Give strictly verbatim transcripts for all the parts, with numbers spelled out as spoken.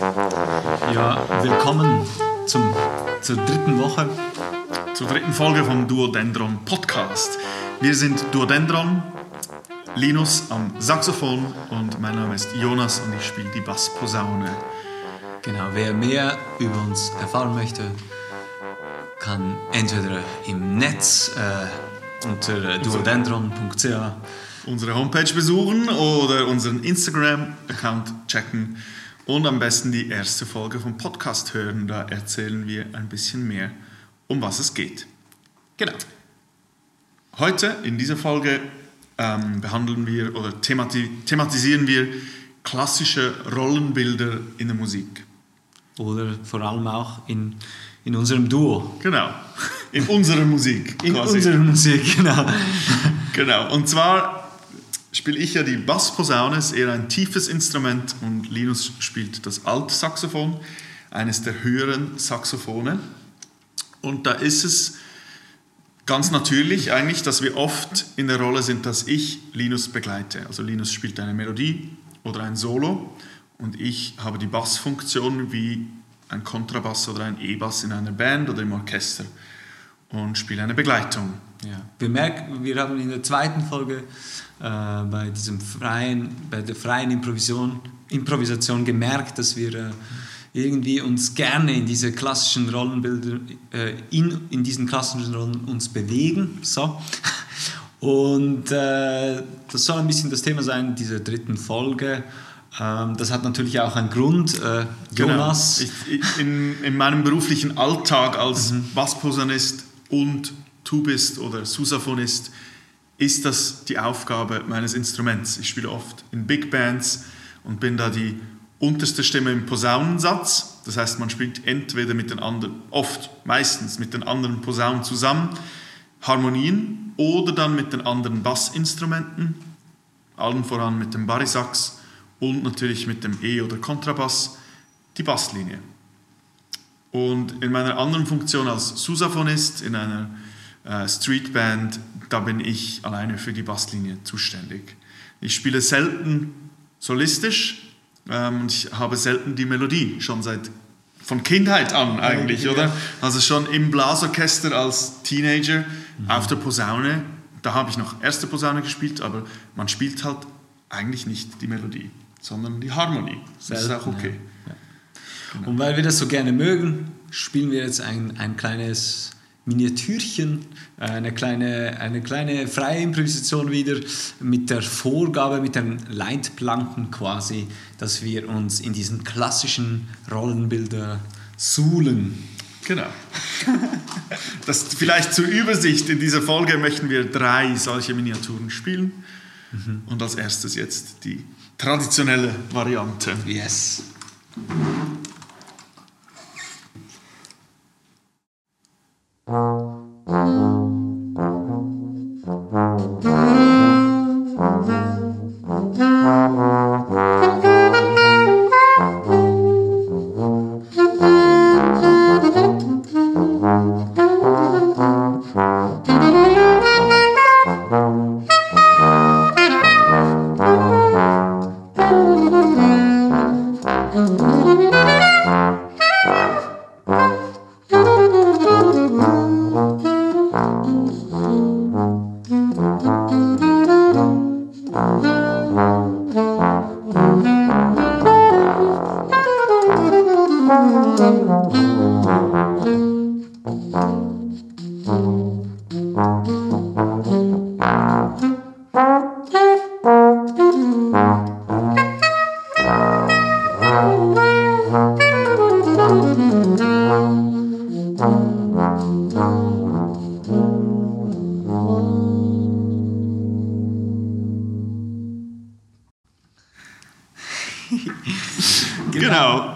Ja, willkommen zum, zur dritten Woche. Zur dritten Folge vom Duodendron Podcast. Wir sind Duodendron, Linus am Saxophon und mein Name ist Jonas und ich spiele die Bassposaune. Genau, wer mehr über uns erfahren möchte, kann entweder im Netz äh, unter duodendron punkt c h unsere Homepage besuchen oder unseren Instagram-Account checken und am besten die erste Folge vom Podcast hören. Da erzählen wir ein bisschen mehr, um was es geht. Genau. Heute in dieser Folge ähm, behandeln wir oder themati- thematisieren wir klassische Rollenbilder in der Musik. Oder vor allem auch in, in unserem Duo. Genau, in unserer Musik. In quasi. unserer Musik, genau. Genau, und zwar spiele ich ja die Bassposaune, ist eher ein tiefes Instrument, und Linus spielt das Altsaxophon, eines der höheren Saxophone. Und da ist es ganz natürlich eigentlich, dass wir oft in der Rolle sind, dass ich Linus begleite. Also Linus spielt eine Melodie oder ein Solo und ich habe die Bassfunktion wie ein Kontrabass oder ein E-Bass in einer Band oder im Orchester und spiele eine Begleitung. Ja. Wir merken, wir haben in der zweiten Folge äh, bei diesem freien, bei der freien Improvisation, Improvisation gemerkt, dass wir äh, irgendwie uns gerne in diese klassischen Rollenbilder, äh, in, in diesen klassischen Rollen uns bewegen. So. Und äh, das soll ein bisschen das Thema sein dieser dritten Folge. Ähm, das hat natürlich auch einen Grund. Äh, Jonas. Genau. Ich, ich, in, in meinem beruflichen Alltag als mhm. Bassposaunist und Tubist oder Sousaphonist ist das die Aufgabe meines Instruments. Ich spiele oft in Big Bands und bin da die unterste Stimme im Posaunensatz. Das heißt, man spielt entweder mit den anderen, oft, meistens mit den anderen Posaunen zusammen, Harmonien, oder dann mit den anderen Bassinstrumenten, allen voran mit dem Barisax und natürlich mit dem E- oder Kontrabass, die Basslinie. Und in meiner anderen Funktion als Sousaphonist in einer äh, Streetband, da bin ich alleine für die Basslinie zuständig. Ich spiele selten solistisch ähm, und ich habe selten die Melodie, schon seit von Kindheit an eigentlich, ja, oder? Ja. Also schon im Blasorchester als Teenager, mhm. auf der Posaune, da habe ich noch erste Posaune gespielt, aber man spielt halt eigentlich nicht die Melodie, sondern die Harmonie. Das selten, ist auch okay. Ja. Genau. Und weil wir das so gerne mögen, spielen wir jetzt ein, ein kleines Miniatürchen, eine kleine, eine kleine freie Improvisation wieder mit der Vorgabe, mit den Leitplanken quasi, dass wir uns in diesen klassischen Rollenbilder suhlen. Genau. Das vielleicht zur Übersicht. In dieser Folge möchten wir drei solche Miniaturen spielen. Mhm. Und als erstes jetzt die traditionelle Variante. Yes. Genau.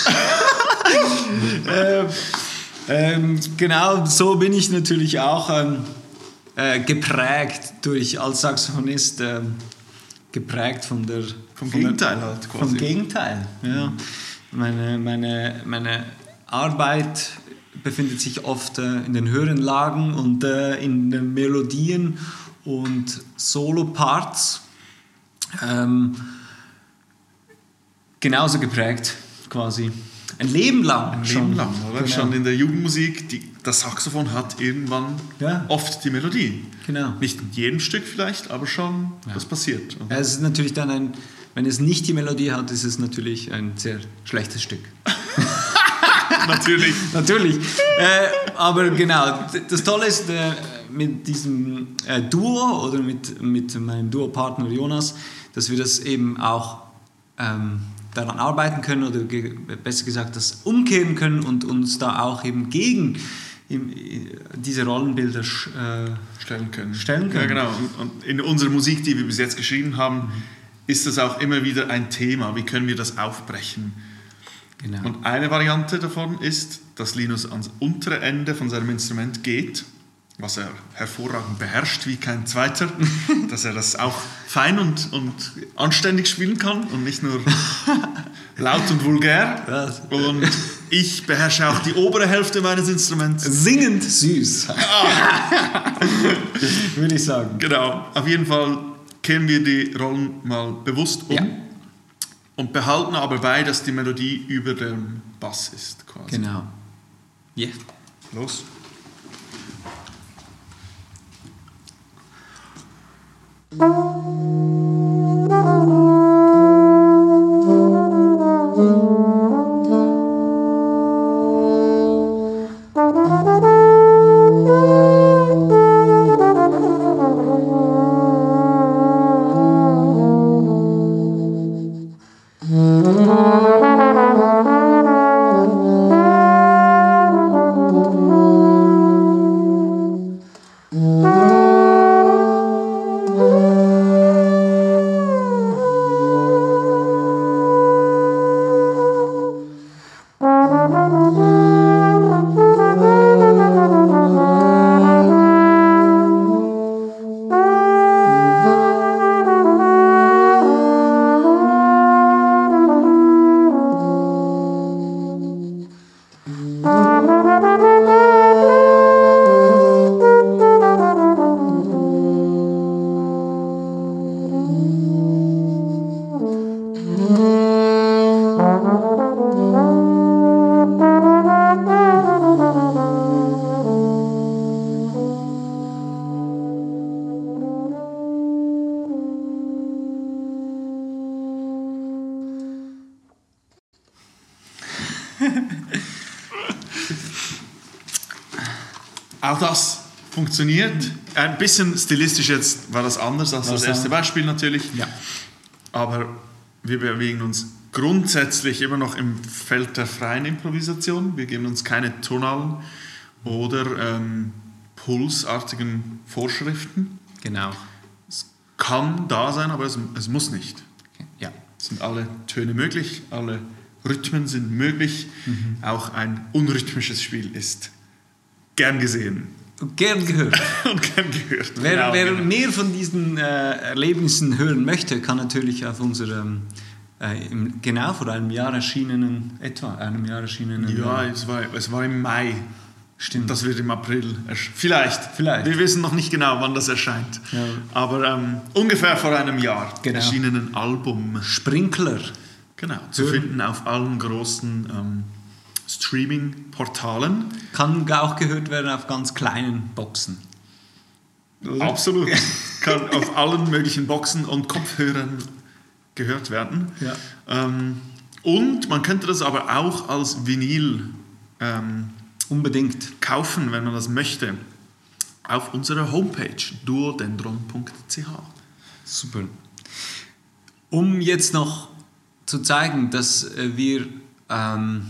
ähm, ähm, genau, so bin ich natürlich auch ähm, äh, geprägt durch als Saxophonist, ähm, geprägt von der vom von Gegenteil der, halt quasi. Vom Gegenteil, ja. Meine, meine, meine Arbeit befindet sich oft äh, in den höheren Lagen und äh, in den Melodien und Solo-Parts. Ähm, genauso geprägt quasi ein Leben lang. Ein schon. Leben lang, oder? Genau. Schon in der Jugendmusik, die, das Saxophon hat irgendwann Ja. oft die Melodie. Genau. Nicht in jedem Stück vielleicht, aber schon, Ja. das passiert. Ja, es ist natürlich dann ein, wenn es nicht die Melodie hat, ist es natürlich ein sehr schlechtes Stück. Natürlich. Natürlich. Äh, aber genau, d- das Tolle ist äh, mit diesem äh, Duo oder mit, mit meinem Duo-Partner Jonas, dass wir das eben auch ähm, daran arbeiten können oder ge- besser gesagt das umkehren können und uns da auch eben gegen im, diese Rollenbilder sch- äh, Stellen können. Stellen können. Ja, genau. Und, und in unserer Musik, die wir bis jetzt geschrieben haben, mhm. ist das auch immer wieder ein Thema. Wie können wir das aufbrechen? Genau. Und eine Variante davon ist, dass Linus ans untere Ende von seinem Instrument geht, was er hervorragend beherrscht wie kein zweiter, dass er das auch fein und, und anständig spielen kann und nicht nur laut und vulgär. Was? Und ich beherrsche auch die obere Hälfte meines Instruments. Singend süß. Würde ich sagen. Genau, auf jeden Fall kehren wir die Rollen mal bewusst um. Ja. Und behalten aber bei, dass die Melodie über dem Bass ist. Quasi. Genau. Yeah. Los. Auch das funktioniert. Ein bisschen stilistisch jetzt war das anders als das erste Beispiel natürlich. Ja. Aber wir bewegen uns grundsätzlich immer noch im Feld der freien Improvisation. Wir geben uns keine tonalen oder ähm, pulsartigen Vorschriften. Genau. Es kann da sein, aber es, es muss nicht. Ja. Es sind alle Töne möglich, alle Rhythmen sind möglich. Mhm. Auch ein unrhythmisches Spiel ist gern gesehen. Gern gehört. Und gern gehört. Wer, genau, wer genau. mehr von diesen äh, Erlebnissen hören möchte, kann natürlich auf unserem äh, im, genau vor einem Jahr erschienenen, etwa einem Jahr erschienenen... Ja, äh, es war, es war im Mai. Stimmt. Das wird im April erscheinen. Vielleicht. Vielleicht. Wir wissen noch nicht genau, wann das erscheint. Ja. Aber ähm, ungefähr vor einem Jahr Genau. erschienenen Album. Sprinkler. Genau. Zu Hören. finden auf allen großen ähm, Streaming-Portalen. Kann auch gehört werden auf ganz kleinen Boxen. Oder? Absolut. Kann auf allen möglichen Boxen und Kopfhörern gehört werden. Ja. Ähm, und man könnte das aber auch als Vinyl ähm, Unbedingt. kaufen, wenn man das möchte, auf unserer Homepage duodendron punkt c h. Super. Um jetzt noch zu zeigen, dass äh, wir ähm,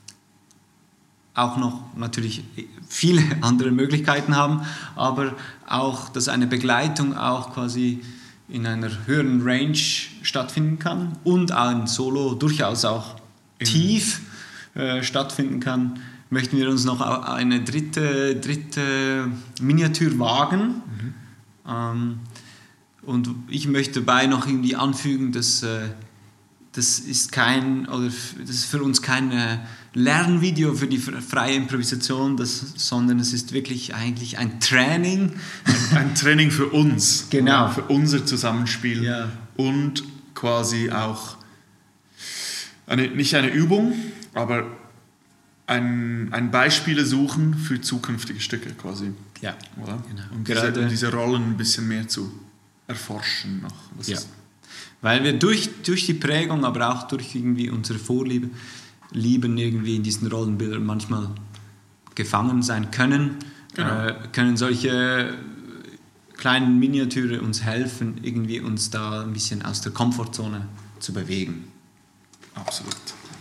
auch noch natürlich viele andere Möglichkeiten haben, aber auch, dass eine Begleitung auch quasi in einer höheren Range stattfinden kann und ein Solo durchaus auch in tief äh, stattfinden kann, möchten wir uns noch eine dritte, dritte Miniatur wagen. Mhm. Ähm, und ich möchte dabei noch irgendwie anfügen, dass äh, das ist kein oder das ist für uns kein äh, Lernvideo für die freie Improvisation, das, sondern es ist wirklich eigentlich ein Training. Ein, ein Training für uns, Genau. Für unser Zusammenspiel Ja. und quasi auch eine, nicht eine Übung, aber ein, ein Beispiele suchen für zukünftige Stücke quasi. Ja, oder? Genau. Und Gerade, diese, diese Rollen ein bisschen mehr zu erforschen noch. Das ja. ist Weil wir durch, durch die Prägung, aber auch durch irgendwie unsere Vorliebe, Lieben irgendwie in diesen Rollenbildern manchmal gefangen sein können, Genau. äh, können solche kleinen Miniature uns helfen, irgendwie uns da ein bisschen aus der Komfortzone zu bewegen. absolut.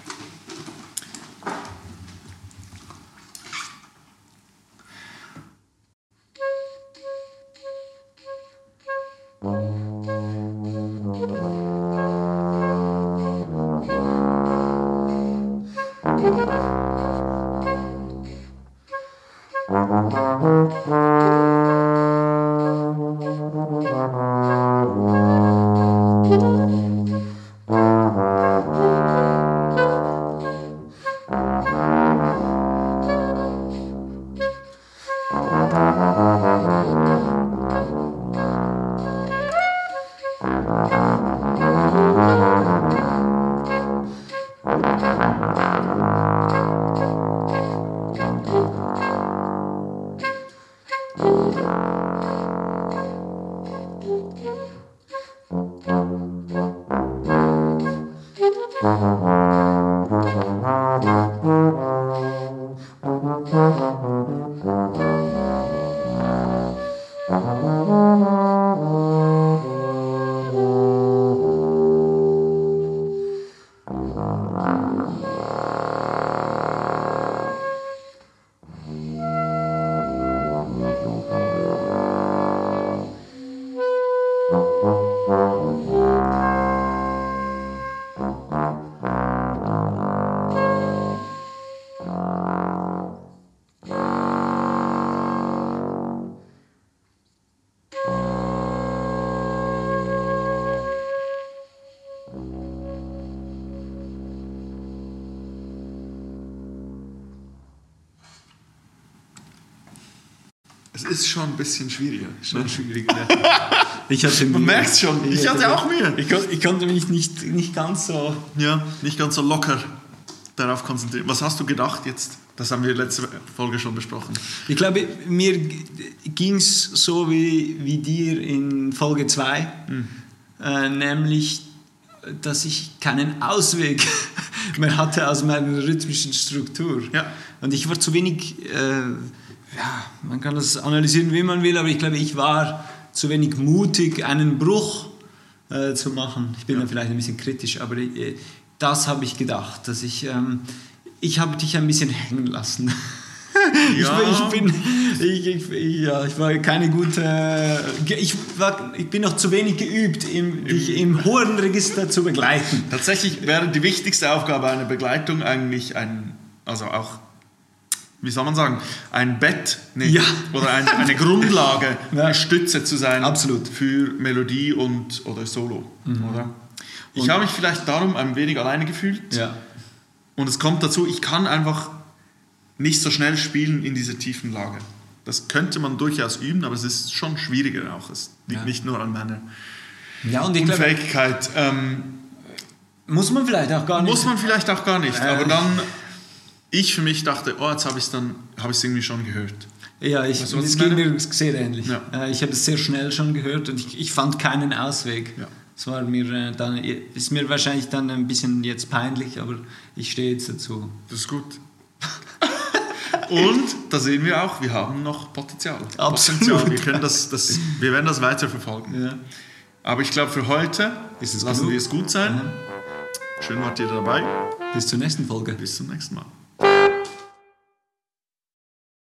Es ist schon ein bisschen schwieriger. Schon schwieriger. Ich hatte Man Mühe. merkt es schon, ich hatte auch Mühe. Ich, kon- ich konnte mich nicht, nicht ganz so... Ja, nicht ganz so locker darauf konzentrieren. Was hast du gedacht jetzt? Das haben wir letzte Folge schon besprochen. Ich glaube, mir ging es so wie, wie dir in Folge zwei, Mhm. äh, nämlich, dass ich keinen Ausweg mehr hatte aus meiner rhythmischen Struktur. Ja. Und ich war zu wenig, äh, ja, man kann das analysieren, wie man will, aber ich glaube, ich war zu wenig mutig, einen Bruch äh, zu machen. Ich bin Ja. da vielleicht ein bisschen kritisch, aber äh, das habe ich gedacht, dass ich... Ähm, Ich habe dich ein bisschen hängen lassen. Ja. Ich, ich, bin, ich, ich, ja, ich war keine gute. Ich, war, ich bin noch zu wenig geübt, im, dich im hohen Register zu begleiten. Tatsächlich wäre die wichtigste Aufgabe einer Begleitung eigentlich ein, also auch, wie soll man sagen, ein Bett nee, Ja. oder eine, eine Grundlage, Ja. eine Stütze zu sein. Absolut. Für Melodie und oder Solo. Oder? Ich Und- habe mich vielleicht darum ein wenig alleine gefühlt. Ja. Und es kommt dazu, ich kann einfach nicht so schnell spielen in dieser tiefen Lage. Das könnte man durchaus üben, aber es ist schon schwieriger auch. Es liegt Ja. nicht nur an meiner Ja, und ich glaube, Unfähigkeit. Ähm, muss man vielleicht auch gar nicht. muss man vielleicht auch gar nicht. Äh. Aber dann, ich für mich dachte, oh, jetzt habe ich es dann, habe ich es irgendwie schon gehört. Ja, ich, Weißt du, was es ich ging meine? mir sehr ähnlich. Ja. Äh, Ich habe es sehr schnell schon gehört und ich, ich fand keinen Ausweg. Ja. Es war mir äh, dann, ist mir wahrscheinlich dann ein bisschen jetzt peinlich, aber ich stehe jetzt dazu. Das ist gut. Und da sehen wir auch, wir haben noch Potenzial. Absolut. Potenzial. Wir, können das, das, wir werden das weiter verfolgen. Ja. Aber ich glaube, für heute Ist es lassen genug? wir es gut sein. Mhm. Schön wart ihr dabei. Bis zur nächsten Folge. Bis zum nächsten Mal.